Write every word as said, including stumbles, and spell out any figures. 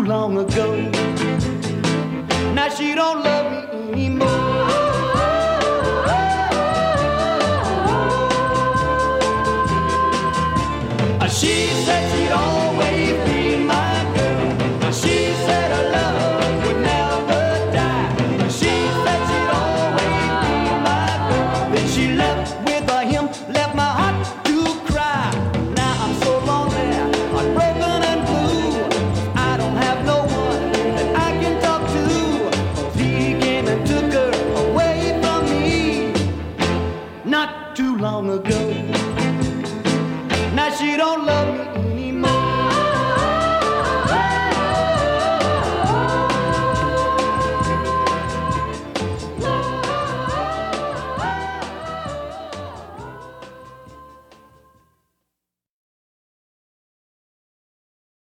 long ago. Now she don't love me anymore. She said she'd always be my girl. She said her love would never die. She said she'd always be my girl. Then she left with him, left my heart to cry. Now I'm so lonely, heartbroken and blue. I don't have no one that I can talk to. He came and took her away from me not too long ago. Now she don't love me